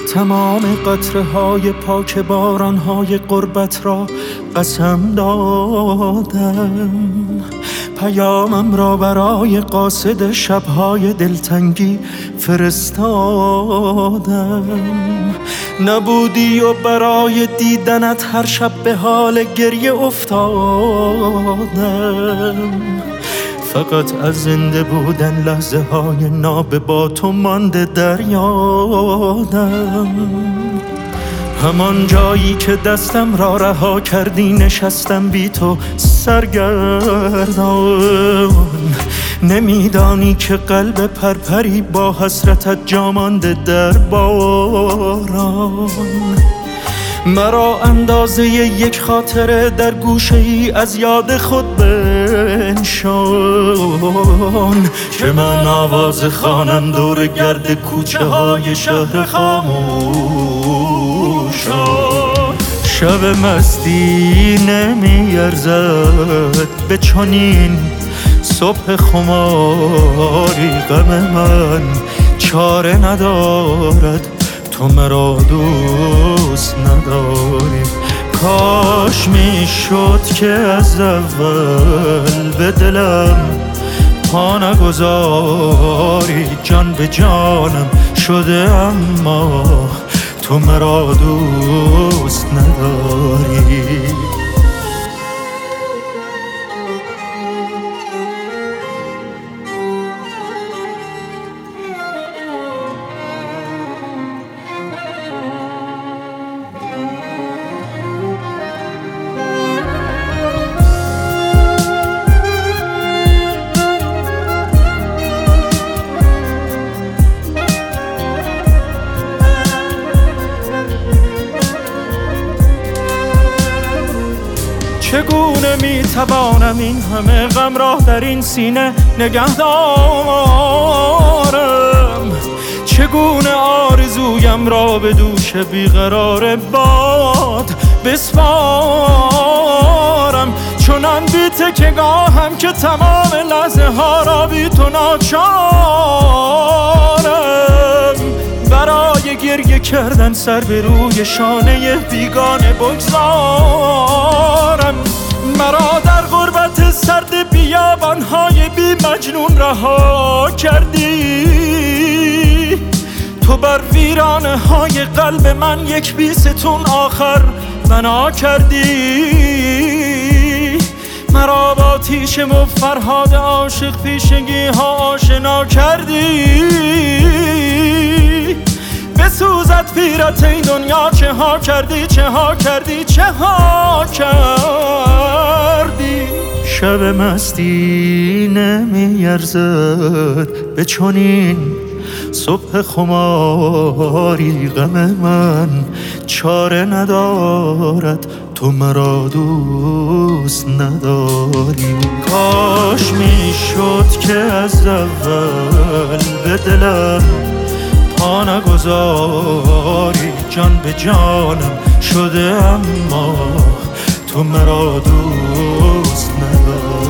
تمام قطره‌های پاک باران‌های غربت را قسم دادم، پیامم را برای قاصد شب‌های دلتنگی فرستادم. نبودی و برای دیدنت هر شب به حال گریه افتادم. فقط از زنده بودن لحظه های ناب با تو مانده در یادم. همان جایی که دستم را رها کردی نشستم بی تو سرگردان. نمیدانی که قلب پرپری با حسرتت جا مانده در باران. مرا اندازه یک خاطره در گوشه ای از یاد خود بنشان، که من آواز خوانم دور گرد کوچه های شهر خاموشان. شب مستی نمیارزد به چنین صبح خماری. غم من چاره ندارد تو مرا دوست نداری. کاش میشد که از اول به دلم پا نگذاری. جان به جانم شده اما تو مرا دوست نداری. چگونه میتوانم این همه غم را در این سینه نگه دارم؟ چگونه آرزویم را به دوش بیقرار باد بسپارم؟ چنان بی تکیه‌گاهم که تمام لحظه ها را بی تو ناچارم. برای گریه کردن سر به روی شانه بیگانه بگذارم. مرا در غربت سرد بیابان‌های بی مجنون رها کردی. تو بر ویرانه های قلب من یک بیستون آخر بنا کردی. مرا با تیشه و فرهاد عاشق پیشگی ها آشنا کردی. بسوزد پیرت این دنیا چه ها کردی، چه ها کردی، چه ها کردی. شب مستی نمیارزد به چنین صبح خماری. غم من چاره ندارد تو مرا دوست نداری. کاش میشد که از اول به دلم پا نگذاری. جان به جانم شده اما تو مرا دوست نداری.